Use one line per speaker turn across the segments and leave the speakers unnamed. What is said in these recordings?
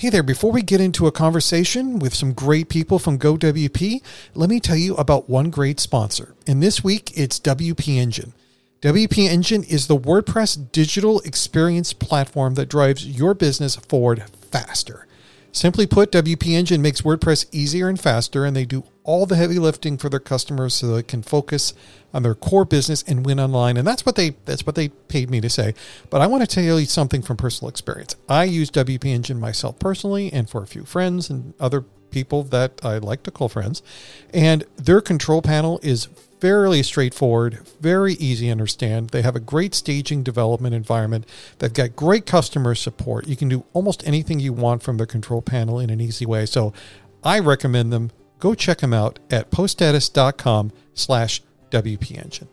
Hey there, before we get into a conversation with some great people from GoWP, let me tell you about one great sponsor. And this week, it's WP Engine. WP Engine is the WordPress digital experience platform that drives your business forward faster. Simply put, WP Engine makes WordPress easier and faster, and they do all the heavy lifting for their customers so they can focus on their core business and win online. And that's what they paid me to say. But I want to tell you something from personal experience. I use WP Engine myself personally and for a few friends and other people that I like to call friends. And their control panel is fairly straightforward, very easy to understand. They have a great staging development environment. They've got great customer support. You can do almost anything you want from their control panel in an easy way. So I recommend them. Go check them out at poststatus.com/WP Engine.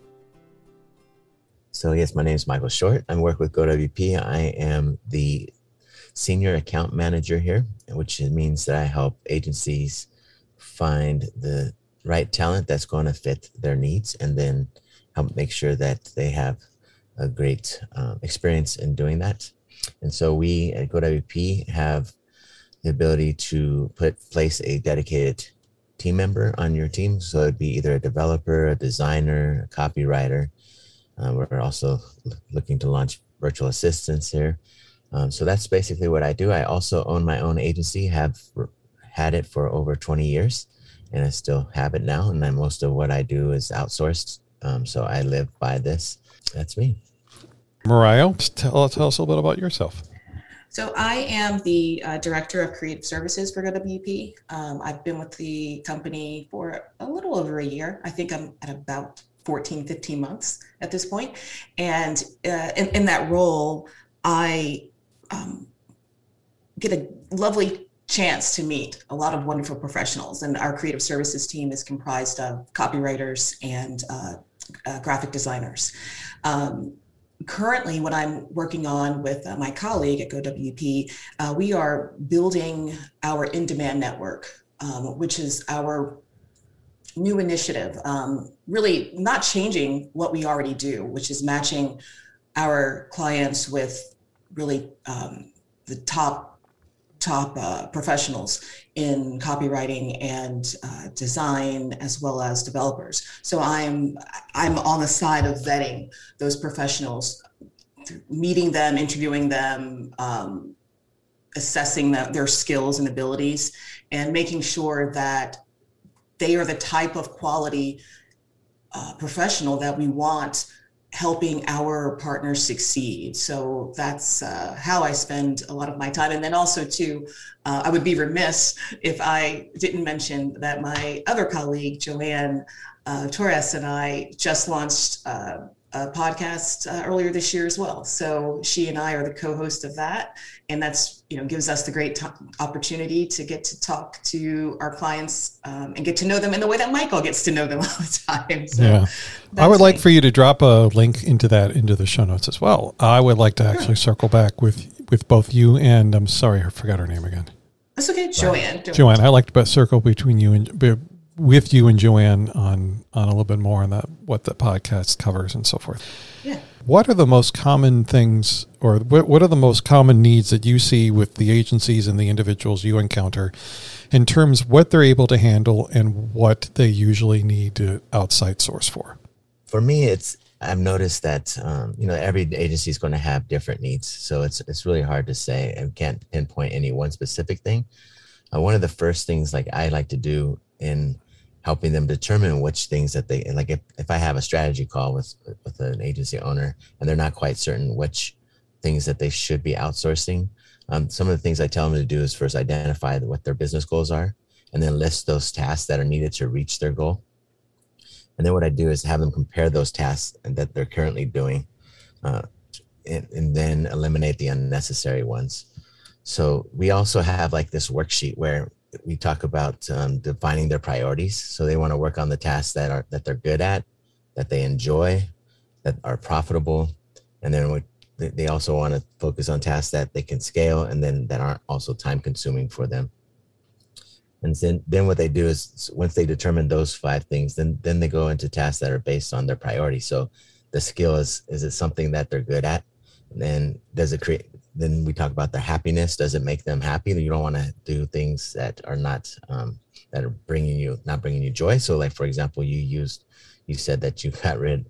So yes, my name is Michael Short. I work with GoWP. I am the senior account manager here, which means that I help agencies find the right talent that's going to fit their needs and then help make sure that they have a great experience in doing that. And so we at GoWP have the ability to place a dedicated team member on your team. So it'd be either a developer, a designer, a copywriter. We're also looking to launch virtual assistants here. So that's basically what I do. I also own my own agency, have had it for over 20 years, and I still have it now. And then most of what I do is outsourced. So I live by this. That's me.
Mariah, tell us a little bit about yourself.
So I am the Director of Creative Services for GoWP. I've been with the company for a little over a year. I think I'm at about 14, 15 months at this point. And in that role, I get a lovely chance to meet a lot of wonderful professionals. And our creative services team is comprised of copywriters and graphic designers. Currently, what I'm working on with my colleague at GoWP, we are building our in-demand network, which is our new initiative, really not changing what we already do, which is matching our clients with really the top professionals in copywriting and design, as well as developers. So I'm on the side of vetting those professionals, meeting them, interviewing them, assessing their skills and abilities, and making sure that they are the type of quality professional that we want helping our partners succeed. So that's how I spend a lot of my time. And then also too, I would be remiss if I didn't mention that my other colleague, Joanne Torres, and I just launched a podcast earlier this year as well. So she and I are the co-host of that. And that's, gives us the great opportunity to get to talk to our clients and get to know them in the way that Michael gets to know them all the time. So
yeah. I would like for you to drop a link into the show notes as well. I would like to actually circle back with both you and, I'm sorry, I forgot her name again.
That's okay. Joanne.
Joanne. I like to circle between you and with you and Joanne on a little bit more on that, what the podcast covers and so forth.
Yeah.
What are the most common things, or what are the most common needs that you see with the agencies and the individuals you encounter in terms of what they're able to handle and what they usually need to outside source for?
For me, I've noticed that, every agency is going to have different needs. So it's really hard to say and can't pinpoint any one specific thing. One of the first things I like to do in helping them determine which things that they, like if I have a strategy call with an agency owner and they're not quite certain which things that they should be outsourcing, some of the things I tell them to do is first identify what their business goals are and then list those tasks that are needed to reach their goal. And then what I do is have them compare those tasks that they're currently doing and then eliminate the unnecessary ones. So we also have this worksheet where we talk about defining their priorities. So they want to work on the tasks that they're good at, that they enjoy, that are profitable. And then they also want to focus on tasks that they can scale and then that aren't also time consuming for them. And then what they do is once they determine those 5 things, then they go into tasks that are based on their priority. So the skill is it something that they're good at? then does it create, then we talk about the happiness. Does it make them happy? You don't want to do things that are not, that are not bringing you joy. So like, for example, you said that you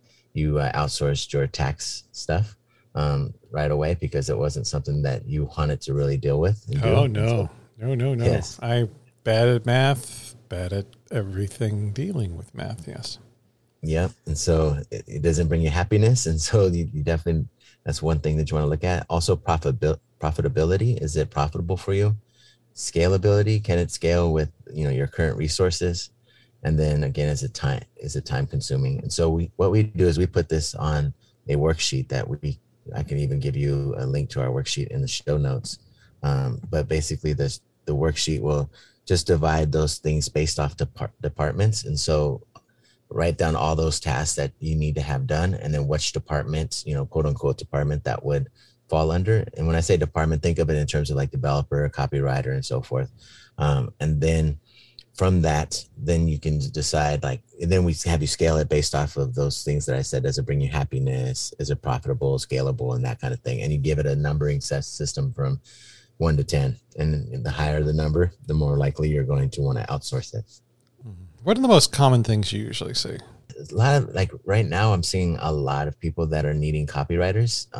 outsourced your tax stuff right away because it wasn't something that you wanted to really deal with.
Oh, no. No.
Yes.
I bad at math, bad at everything dealing with math. Yes.
Yeah. And so it doesn't bring you happiness. And so you definitely, that's one thing that you want to look at. Also profitability. Is it profitable for you? Scalability. Can it scale with, your current resources? And then again, is it time consuming? And so what we do is we put this on a worksheet that I can even give you a link to our worksheet in the show notes. But basically the worksheet will just divide those things based off departments. And so write down all those tasks that you need to have done, and then which department, quote unquote department that would fall under. And when I say department, think of it in terms of like developer, copywriter, and so forth. And then from that, then you can decide and then we have you scale it based off of those things that I said. Does it bring you happiness? Is it profitable, scalable, and that kind of thing? And you give it a numbering system from 1 to 10. And the higher the number, the more likely you're going to want to outsource it.
What are the most common things you usually see?
A lot of right now, I'm seeing a lot of people that are needing copywriters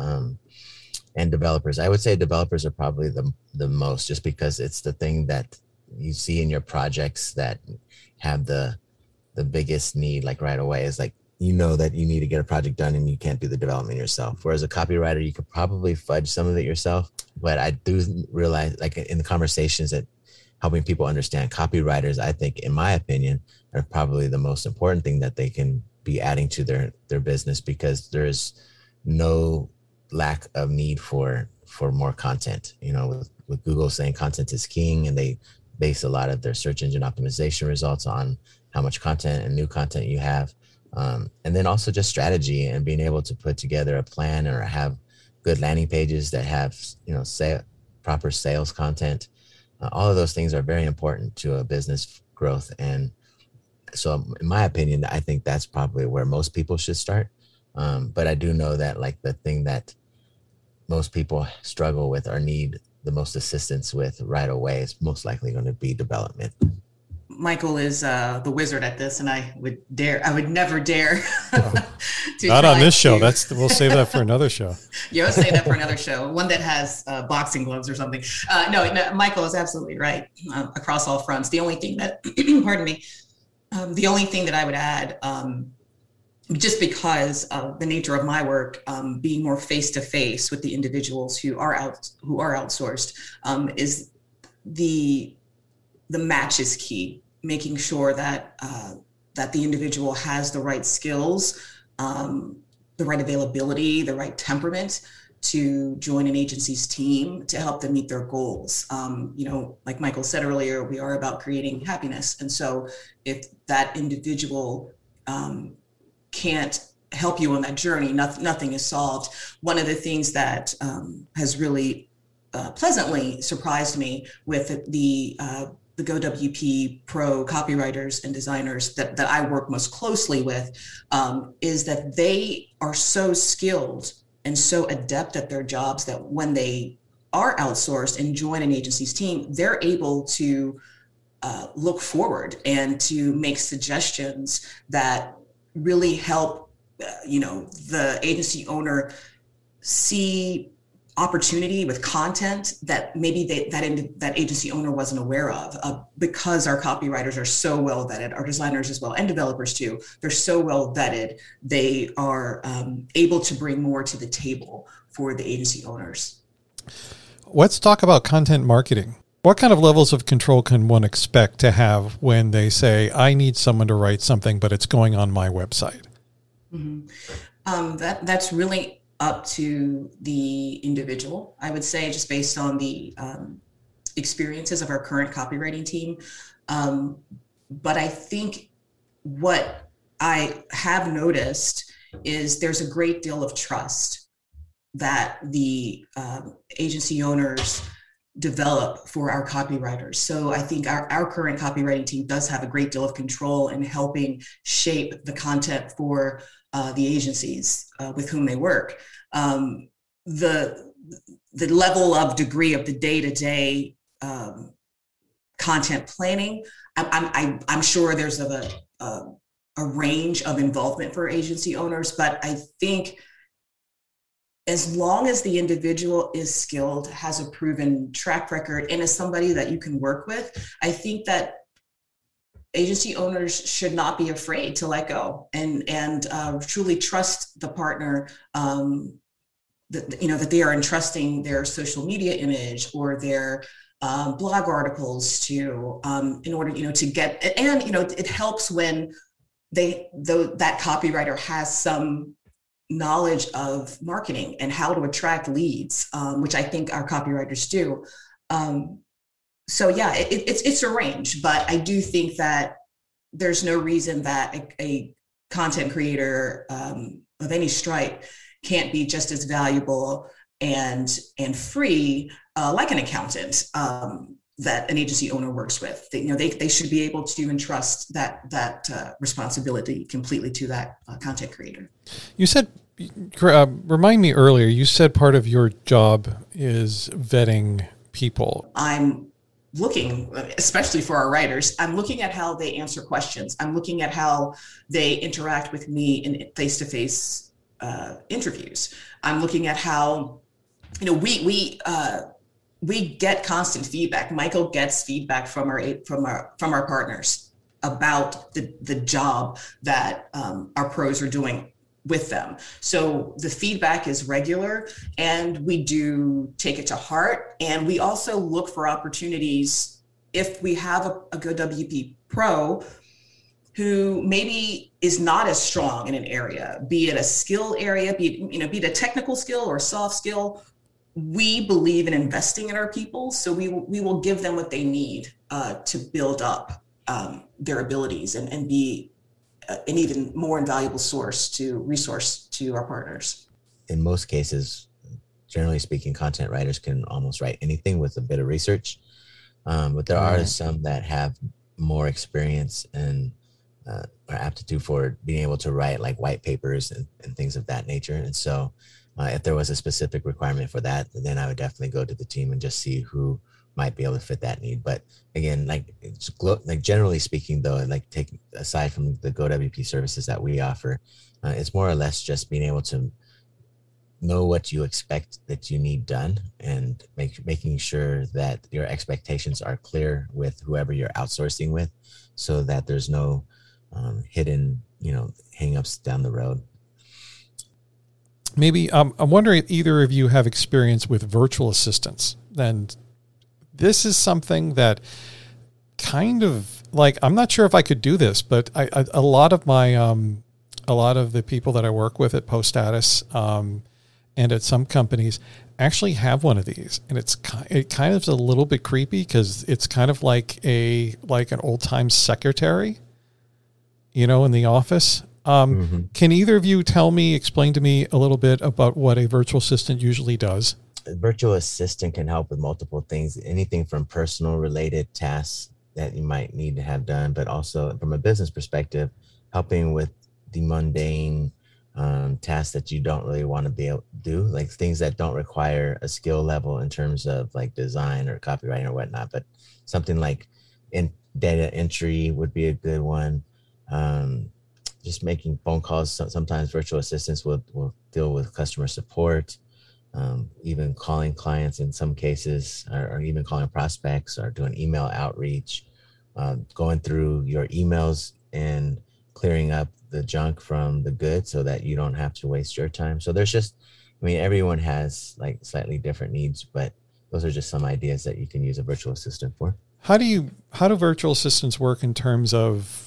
and developers. I would say developers are probably the most, just because it's the thing that you see in your projects that have the biggest need right away. Is that you need to get a project done and you can't do the development yourself. Whereas a copywriter, you could probably fudge some of it yourself. But I do realize in the conversations that helping people understand copywriters, I think, in my opinion, are probably the most important thing that they can be adding to their business, because there's no lack of need for more content. With Google saying content is king, and they base a lot of their search engine optimization results on how much content and new content you have. And then also just strategy and being able to put together a plan or have good landing pages that have, proper sales content. All of those things are very important to a business growth. And so in my opinion, I think that's probably where most people should start. But I do know that the thing that most people struggle with or need the most assistance with right away is most likely going to be development.
Michael is the wizard at this, and I would never dare.
Not on this show. We'll save that for another show.
Yeah, we'll save that for another show. One that has boxing gloves or something. No, Michael is absolutely right across all fronts. The only thing that, pardon me, the only thing that I would add, just because of the nature of my work, being more face to face with the individuals who are outsourced, is the match is key. Making sure that the individual has the right skills, the right availability, the right temperament to join an agency's team to help them meet their goals. Like Michael said earlier, we are about creating happiness. And so if that individual can't help you on that journey, nothing is solved. One of the things that has really pleasantly surprised me with the GoWP Pro copywriters and designers that I work most closely with is that they are so skilled and so adept at their jobs that when they are outsourced and join an agency's team, they're able to look forward and to make suggestions that really help, the agency owner see opportunity with content that maybe that agency owner wasn't aware of, because our copywriters are so well vetted, our designers as well, and developers too. They're so well vetted. They are able to bring more to the table for the agency owners.
Let's talk about content marketing. What kind of levels of control can one expect to have when they say, I need someone to write something, but it's going on my website?
Mm-hmm. That's really up to the individual, I would say, just based on the experiences of our current copywriting team. But I think what I have noticed is there's a great deal of trust that the agency owners develop for our copywriters. So I think our current copywriting team does have a great deal of control in helping shape the content for the agencies with whom they work. the level of degree of the day-to-day content planning. I'm sure there's a range of involvement for agency owners, but I think as long as the individual is skilled, has a proven track record, and is somebody that you can work with, I think that agency owners should not be afraid to let go and truly trust the partner, that they are entrusting their social media image or their blog articles to, in order, to get, and, it helps when that copywriter has some knowledge of marketing and how to attract leads, which I think our copywriters do. So yeah, it's a range, but I do think that there's no reason that a content creator of any stripe can't be just as valuable and free like an accountant that an agency owner works with. They should be able to entrust that responsibility completely to that content creator.
You said, remind me earlier, you said part of your job is vetting people.
I'm looking, especially for our writers, I'm looking at how they answer questions. I'm looking at how they interact with me in face-to-face interviews. I'm looking at how, we get constant feedback. Michael gets feedback from our partners about the job that our pros are doing with them. So the feedback is regular, and we do take it to heart. And we also look for opportunities if we have a good WP pro who maybe is not as strong in an area, be it a skill area, be it a technical skill or a soft skill. We believe in investing in our people, so we will give them what they need to build up their abilities and be an even more invaluable resource to our partners.
In most cases, generally speaking, content writers can almost write anything with a bit of research. But there are some that have more experience and are aptitude for being able to write like white papers and things of that nature. And so if there was a specific requirement for that, then I would definitely go to the team and just see who might be able to fit that need. But again, like generally speaking, though, like take aside from the GoWP services that we offer, it's more or less just being able to know what you expect that you need done and making sure that your expectations are clear with whoever you're outsourcing with, so that there's no hidden, hangups down the road.
Maybe I'm wondering if either of you have experience with virtual assistants. And this is something that kind of like, I'm not sure if I could do this, but a lot of the people that I work with at PostStatus and at some companies actually have one of these, and it kind of is a little bit creepy because it's kind of like an old time secretary, in the office. Can either of you explain to me a little bit about what a virtual assistant usually does?
A virtual assistant can help with multiple things, anything from personal related tasks that you might need to have done, but also from a business perspective, helping with the mundane tasks that you don't really want to be able to do, like things that don't require a skill level in terms of like design or copywriting or whatnot, but something like data entry would be a good one. Just making phone calls. Sometimes virtual assistants will deal with customer support, even calling clients in some cases, or even calling prospects, or doing email outreach, going through your emails and clearing up the junk from the good so that you don't have to waste your time. So there's just, everyone has like slightly different needs, but those are just some ideas that you can use a virtual assistant for. How
do virtual assistants work in terms of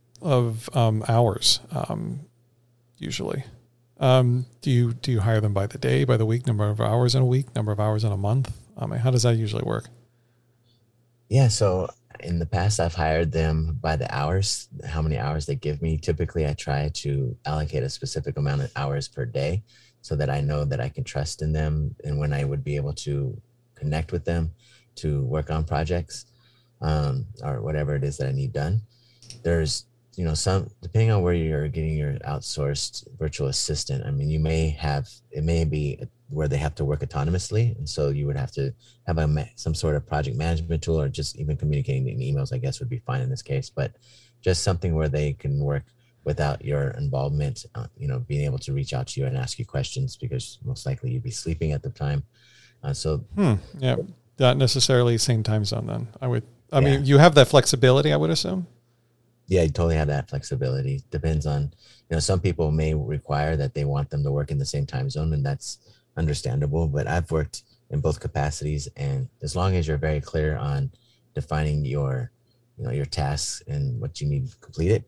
hours, usually? Do you hire them by the day, by the week, number of hours in a week, number of hours in a month? How does that usually work?
Yeah. So in the past, I've hired them by the hours, how many hours they give me. Typically, I try to allocate a specific amount of hours per day so that I know that I can trust in them and when I would be able to connect with them to work on projects, or whatever it is that I need done. There's, some, depending on where you're getting your outsourced virtual assistant, it may be where they have to work autonomously. And so you would have to have some sort of project management tool, or just even communicating in emails, I guess would be fine in this case, but just something where they can work without your involvement, being able to reach out to you and ask you questions, because most likely you'd be sleeping at the time.
Yeah, not necessarily same time zone then. I mean, you have that flexibility, I would assume.
Yeah, you totally have that flexibility. Depends on, some people may require that they want them to work in the same time zone, and that's understandable. But I've worked in both capacities, and as long as you're very clear on defining your tasks and what you need completed,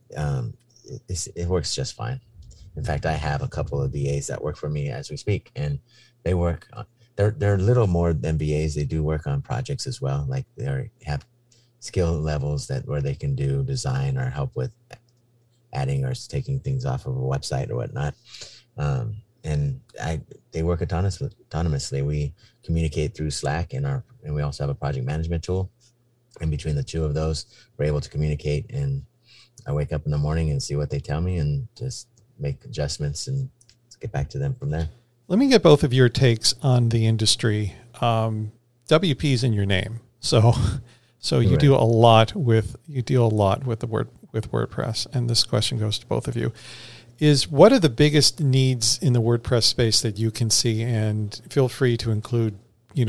it works just fine. In fact, I have a couple of VAs that work for me as we speak, and they work. They're a little more than VAs. They do work on projects as well. Like they have skill levels where they can do design or help with adding or taking things off of a website or whatnot. And they work autonomously. We communicate through Slack and we also have a project management tool. And between the two of those, we're able to communicate, and I wake up in the morning and see what they tell me and just make adjustments and get back to them from there.
Let me get both of your takes on the industry. WP is in your name. So you deal a lot with WordPress, and this question goes to both of you. What are the biggest needs in the WordPress space that you can see? And feel free to include,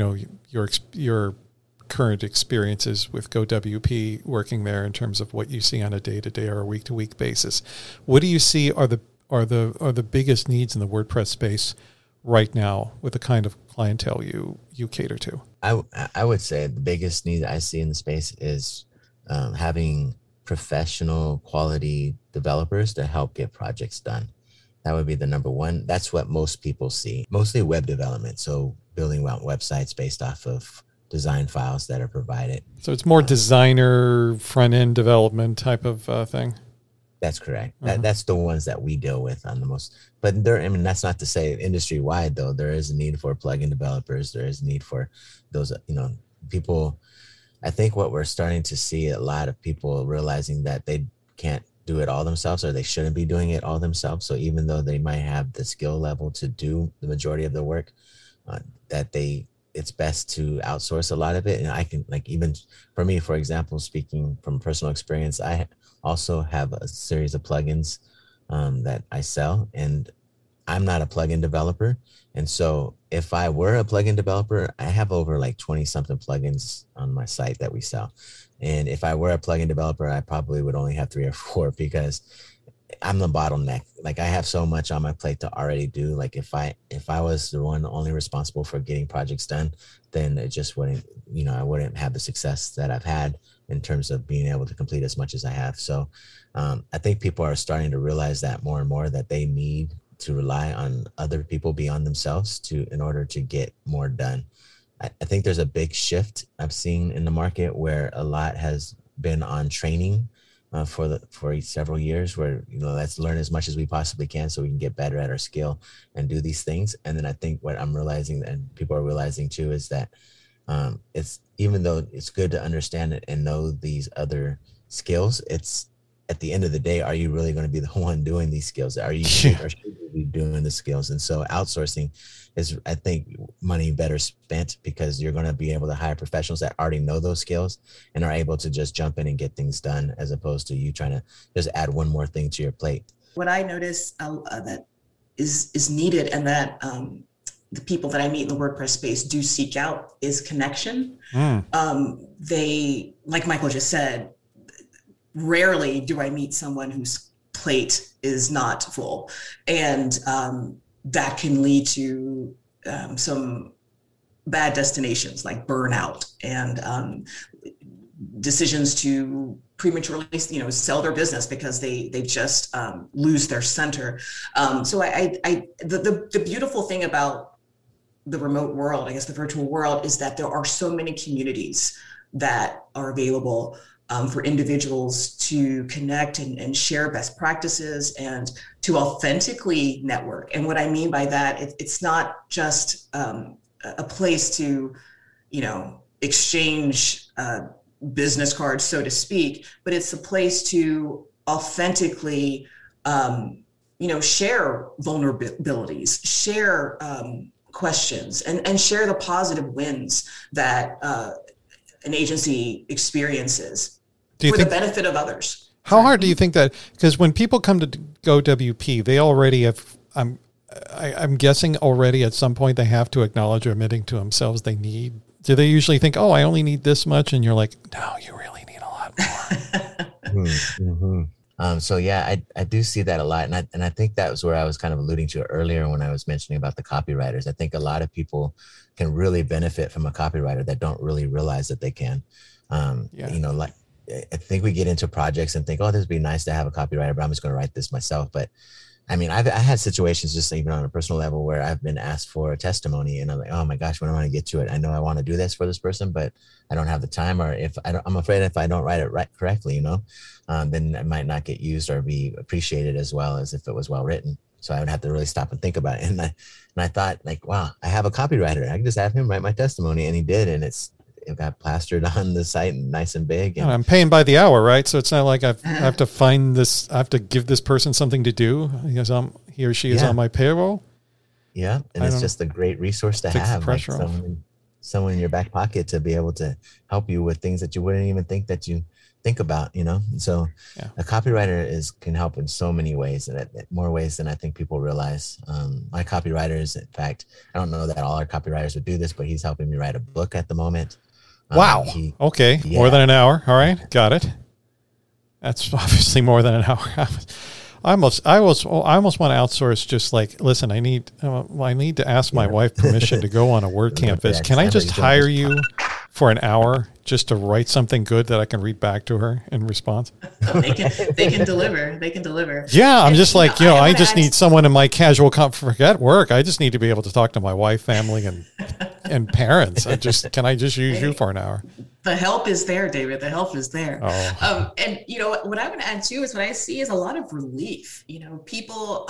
your current experiences with GoWP working there in terms of what you see on a day-to-day or a week-to-week basis. What do you see are the biggest needs in the WordPress space right now with the kind of clientele you cater to?
I would say the biggest need I see in the space is having professional quality developers to help get projects done. That would be the number one. That's what most people see, mostly web development. So building out websites based off of design files that are provided.
So it's more designer, front-end development type of thing?
That's correct. That's the ones that we deal with on the most. But that's not to say industry-wide, though. There is a need for plugin developers. There is a need for those, people. I think what we're starting to see, a lot of people realizing that they can't do it all themselves, or they shouldn't be doing it all themselves. So even though they might have the skill level to do the majority of the work, it's best to outsource a lot of it. And I can, even for me, for example, speaking from personal experience, I also have a series of plugins that I sell, and I'm not a plugin developer. And so if I were a plugin developer, I have over 20 something plugins on my site that we sell. And if I were a plugin developer, I probably would only have 3 or 4, because I'm the bottleneck. I have so much on my plate to already do. If I was the one only responsible for getting projects done, then it just wouldn't, I wouldn't have the success that I've had in terms of being able to complete as much as I have. So I think people are starting to realize that more and more, that they need to rely on other people beyond themselves in order to get more done. I think there's a big shift I've seen in the market, where a lot has been on training for several years, where let's learn as much as we possibly can so we can get better at our skill and do these things. And then I think what I'm realizing, and people are realizing too, is that it's, even though it's good to understand it and know these other skills, it's, at the end of the day, are you really going to be the one doing these skills? Or should you be doing the skills? And so outsourcing is, I think, money better spent, because you're going to be able to hire professionals that already know those skills and are able to just jump in and get things done, as opposed to you trying to just add one more thing to your plate.
What I notice that is needed, and that the people that I meet in the WordPress space do seek out, is connection. They, like Michael just said, rarely do I meet someone whose plate is not full, and that can lead to some bad destinations, like burnout and decisions to prematurely, sell their business because they just lose their center. So the beautiful thing about the remote world, I guess the virtual world, is that there are so many communities that are available for individuals to connect and share best practices and to authentically network. And what I mean by that, it's not just a place to, exchange business cards, so to speak, but it's a place to authentically, share vulnerabilities, share questions and share the positive wins that an agency experiences for the benefit of others.
How hard do you think that, because when people come to GoWP, they already have, I'm guessing already at some point they have to acknowledge or admitting to themselves they need, do they usually think, oh, I only need this much? And you're like, no, you really need a lot more.
Mm-hmm. So yeah, I do see that a lot. And I think that was where I was kind of alluding to earlier when I was mentioning about the copywriters. I think a lot of people can really benefit from a copywriter that don't really realize that they can. You know, like, I think we get into projects and think, oh, this would be nice to have a copywriter, but I'm just going to write this myself. But I mean, I had situations just even on a personal level where I've been asked for a testimony and I'm like, oh my gosh, when am I going to get to it? I know I want to do this for this person, but I don't have the time, or I'm afraid if I don't write it right correctly, you know, then it might not get used or be appreciated as well as if it was well written. So I would have to really stop and think about it. And I thought, like, wow, I have a copywriter. I can just have him write my testimony. And he did. And it got plastered on the site and nice and big. And
I'm paying by the hour, right? So it's not like I have to find this, I have to give this person something to do because he or she is on my payroll.
Yeah. And it's just a great resource to have.
Pressure
like someone in your back pocket to be able to help you with things that you wouldn't even think that you think about, you know? So a copywriter can help in so many ways, and more ways than I think people realize. My copywriter is, in fact, I don't know that all our copywriters would do this, but he's helping me write a book at the moment.
Wow. Okay. Yeah. More than an hour. All right. Got it. That's obviously more than an hour. I almost want to outsource. Just like, listen, I need to ask my wife permission to go on a WordCamp visit. Can I just hire you for an hour just to write something good that I can read back to her in response?
They can deliver. They can deliver.
Yeah. I'm just like, I just need someone in my casual, forget work. I just need to be able to talk to my wife, family, and parents. Can I just use you for an hour?
The help is there, David. The help is there.
Oh.
And what I would add too is what I see is a lot of relief. People,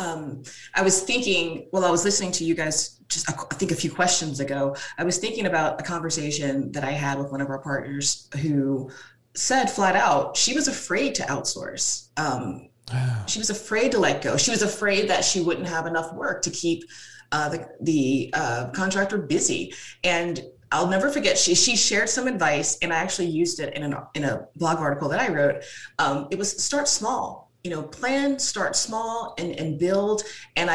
I was thinking, while I was listening to you guys, just I think a few questions ago, I was thinking about a conversation that I had with one of our partners who said flat out, she was afraid to outsource. She was afraid to let go. She was afraid that she wouldn't have enough work to keep the contractor busy. And I'll never forget, she shared some advice, and I actually used it in a blog article that I wrote. It was start small, plan, start small and build. And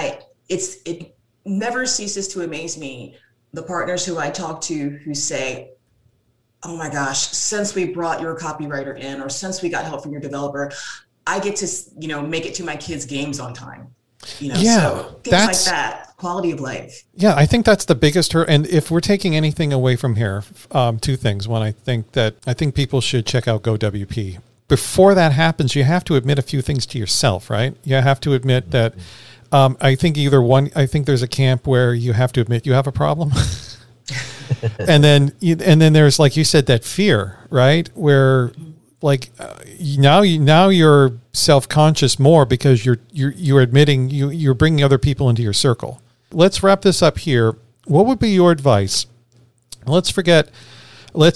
it never ceases to amaze me, the partners who I talk to who say, oh my gosh, since we brought your copywriter in, or since we got help from your developer, I get to, make it to my kids' games on time. So things like that, quality of life.
Yeah, I think that's the biggest hurt. And if we're taking anything away from here, two things. One, I think people should check out GoWP. Before that happens, you have to admit a few things to yourself, right? You have to admit that. I think there's a camp where you have to admit you have a problem. and then there's, like you said, that fear, right? Where now you're self-conscious more because you're admitting you're bringing other people into your circle. Let's wrap this up here. What would be your advice? Let's forget about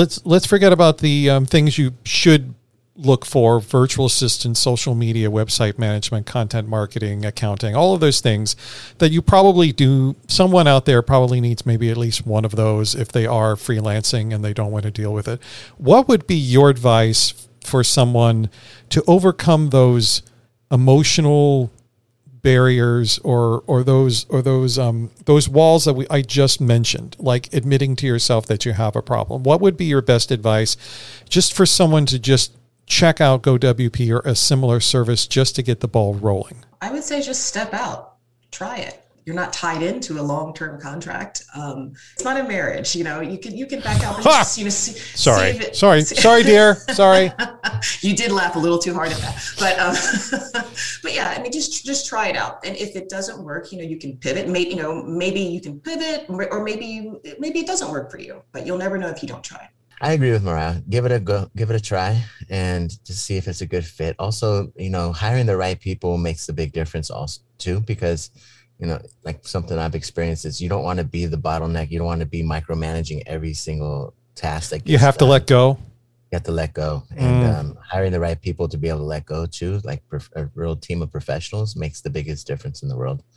the things you should look for: virtual assistants, social media, website management, content marketing, accounting, all of those things that you probably do. Someone out there probably needs maybe at least one of those if they are freelancing and they don't want to deal with it. What would be your advice for someone to overcome those emotional barriers or those walls that I just mentioned, like admitting to yourself that you have a problem? What would be your best advice just for someone to just check out GoWP or a similar service just to get the ball rolling?
I would say just step out, try it. You're not tied into a long-term contract. It's not a marriage, you can back out. But sorry, dear. Sorry. You did laugh a little too hard at that, but yeah, I mean, just try it out. And if it doesn't work, you can pivot. Maybe you can pivot, or maybe it doesn't work for you. But you'll never know if you don't try.
I agree with Mariah. Give it a go, give it a try, and to see if it's a good fit. Also, hiring the right people makes a big difference also too, because, like something I've experienced is you don't want to be the bottleneck. You don't want to be micromanaging every single task.
You have to let go.
You have to let go, and hiring the right people to be able to let go too, like a real team of professionals, makes the biggest difference in the world.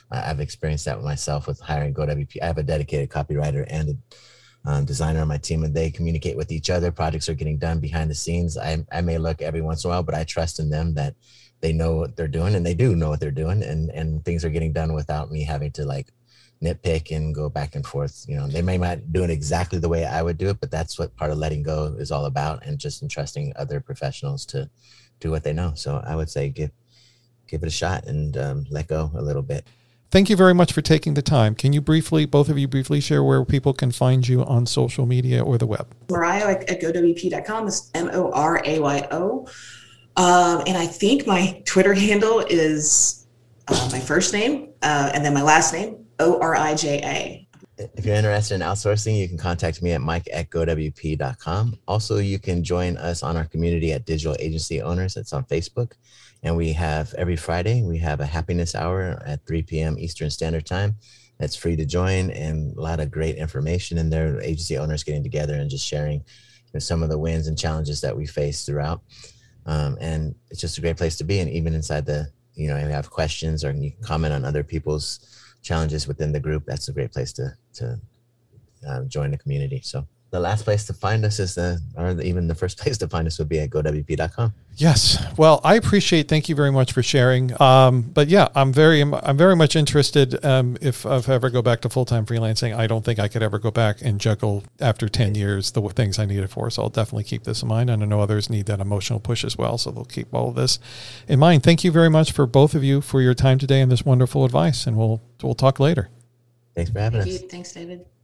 I've experienced that with myself with hiring GoWP. I have a dedicated copywriter and a designer on my team, and they communicate with each other. Projects are getting done behind the scenes. I may look every once in a while, but I trust in them that they know what they're doing, and they do know what they're doing, and things are getting done without me having to like nitpick and go back and forth. You know, they may not do it exactly the way I would do it, but that's what part of letting go is all about, and just entrusting other professionals to do what they know. So I would say give it a shot and let go a little bit.
Thank you very much for taking the time. Can you both of you briefly share where people can find you on social media or the web?
Morayo at GoWP.com is MORAYO. And I think my Twitter handle is my first name and then my last name, ORIJA.
If you're interested in outsourcing, you can contact me at mike@gowp.com. Also, you can join us on our community at Digital Agency Owners. It's on Facebook. And we have every Friday, we have a happiness hour at 3 p.m. Eastern Standard Time. That's free to join, and a lot of great information in there. Agency owners getting together and just sharing some of the wins and challenges that we face throughout. And it's just a great place to be. And even inside if you have questions or you can comment on other people's challenges within the group, that's a great place to join the community. So the last place to find us even the first place to find us would be at GoWP.com.
Yes. Well, I appreciate. Thank you very much for sharing. But yeah, I'm very much interested. If I ever go back to full-time freelancing, I don't think I could ever go back and juggle after 10 years the things I needed for. So I'll definitely keep this in mind. And I know others need that emotional push as well. So they'll keep all of this in mind. Thank you very much for both of you for your time today and this wonderful advice. And we'll talk later.
Thanks for having us.
Thanks, David.